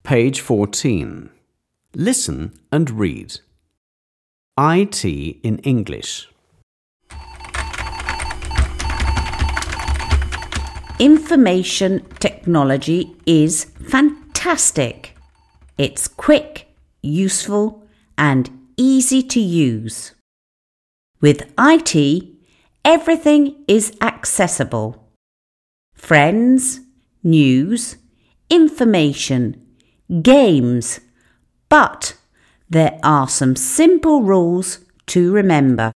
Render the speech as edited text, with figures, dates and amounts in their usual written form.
Page 14. Listen and read. IT in English. Information technology is fantastic. It's quick, useful, and easy to use. With IT, everything is accessible. Friends, news, information, games, but there are some simple rules to remember.